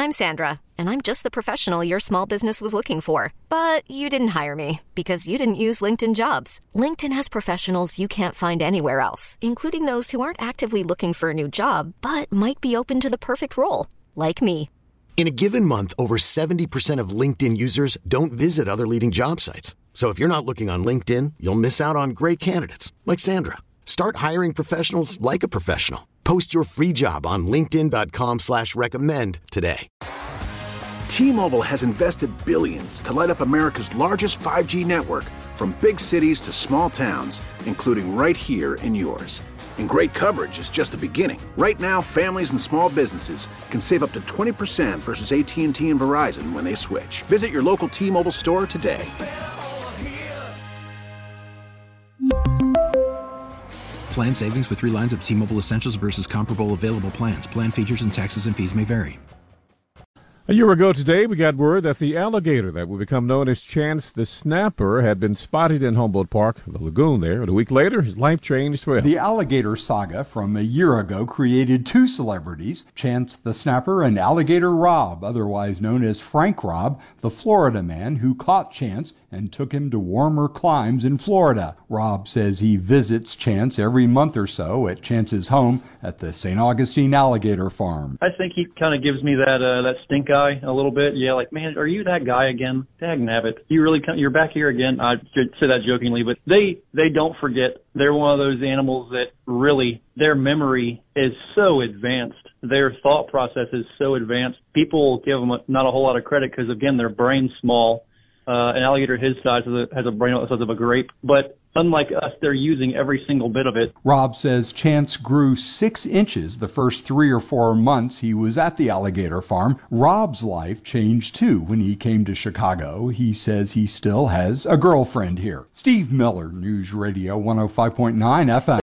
I'm Sandra, and I'm just the professional your small business was looking for. But you didn't hire me because you didn't use LinkedIn Jobs. LinkedIn has professionals you can't find anywhere else, including those who aren't actively looking for a new job, but might be open to the perfect role, like me. In a given month, over 70% of LinkedIn users don't visit other leading job sites. So if you're not looking on LinkedIn, you'll miss out on great candidates like Sandra. Start hiring professionals like a professional. Post your free job on linkedin.com/recommend today. T-Mobile has invested billions to light up America's largest 5G network, from big cities to small towns, including right here in yours. And great coverage is just the beginning. Right now, families and small businesses can save up to 20% versus AT&T and Verizon when they switch. Visit your local T-Mobile store today. Plan savings with 3 lines of T-Mobile Essentials versus comparable available plans. Plan features and taxes and fees may vary. A year ago today, we got word that the alligator that would become known as Chance the Snapper had been spotted in Humboldt Park, the lagoon there. And a week later, his life changed forever. The alligator saga from a year ago created 2 celebrities, Chance the Snapper and Alligator Rob, otherwise known as Frank Rob, the Florida man who caught Chance and took him to warmer climes in Florida. Rob says he visits Chance every month or so at Chance's home at the St. Augustine Alligator Farm. I think he kind of gives me that stink eye a little bit. Yeah, like, man, are you that guy again? Dagnabbit. You're back here again. I should say that jokingly, but they don't forget. They're one of those animals that really, their memory is so advanced. Their thought process is so advanced. People give them not a whole lot of credit because, again, their brain's small. An alligator his size has a brain the size of a grape. But unlike us, they're using every single bit of it. Rob says Chance grew 6 inches the first 3 or 4 months he was at the alligator farm. Rob's life changed too when he came to Chicago. He says he still has a girlfriend here. Steve Miller, News Radio 105.9 FM.